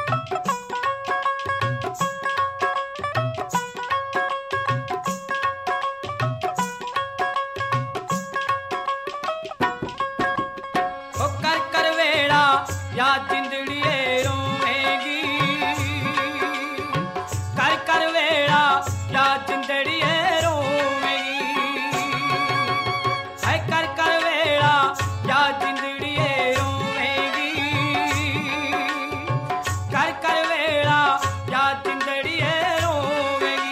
या जिंदड़िए रोवेगी, कर कर वेड़ा या जिंदड़िए रोवेगी, है कर कर वेड़ा या जिंदड़िए रोवेगी, कर कर वेड़ा या जिंदड़िए रोवेगी।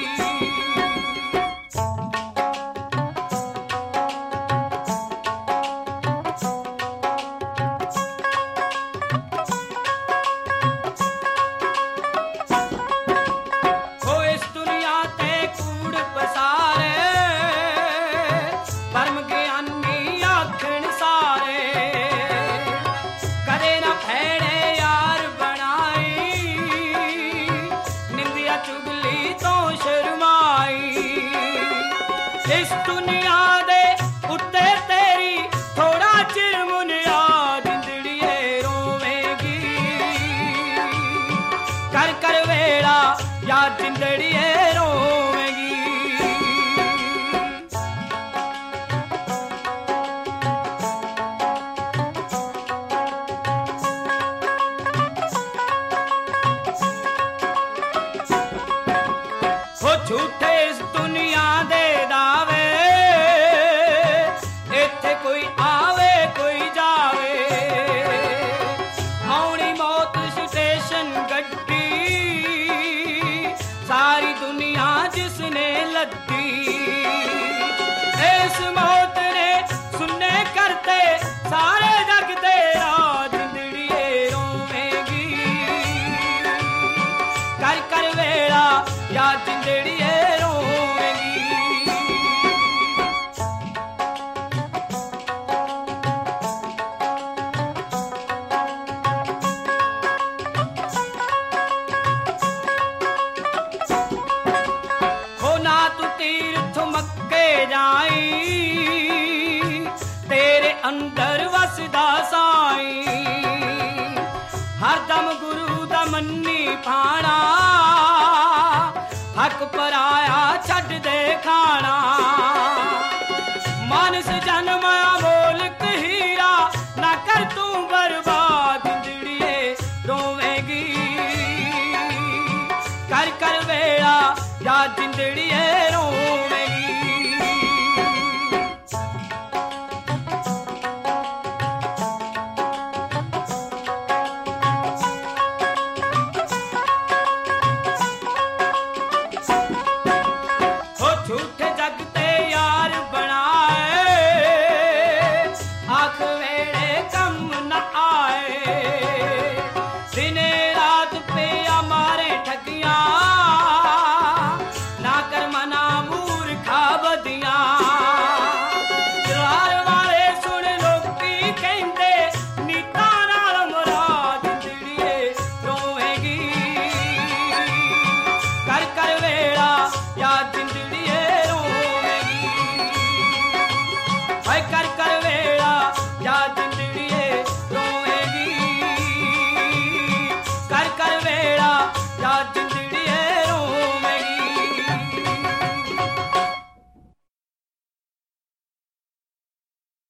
इस दुनिया दे उत्ते तेरी थोड़ा चिर मुनिया जिंदड़िए रोवेगी, कर कर वेड़ा या जिंदड़िए रोवेगी। हो झूठे इस दुनिया दे दावे, इत्थे कोई आवे कोई जावे, आउणी मौत स्टेशन गड्डी, सारी दुनिया जिसने लद्दी, इस मौत ने सुनने करते सारे जग तेरा जिंदड़िए रोवेगी, कर कर वेड़ा या जिंदड़िए रोवेगी। हो ना तू तीर्थ मक्के जाई, तेरे अंदर वसदा साई, हरदम गुरु दा मन्नी भाणा, हक पराया छड़ दे खाना, मानस जन्म अमोलक हीरा, ना कर तू बर्बाद जिंदड़िए रोवेगी, कर कर वेड़ा या जिंदड़िए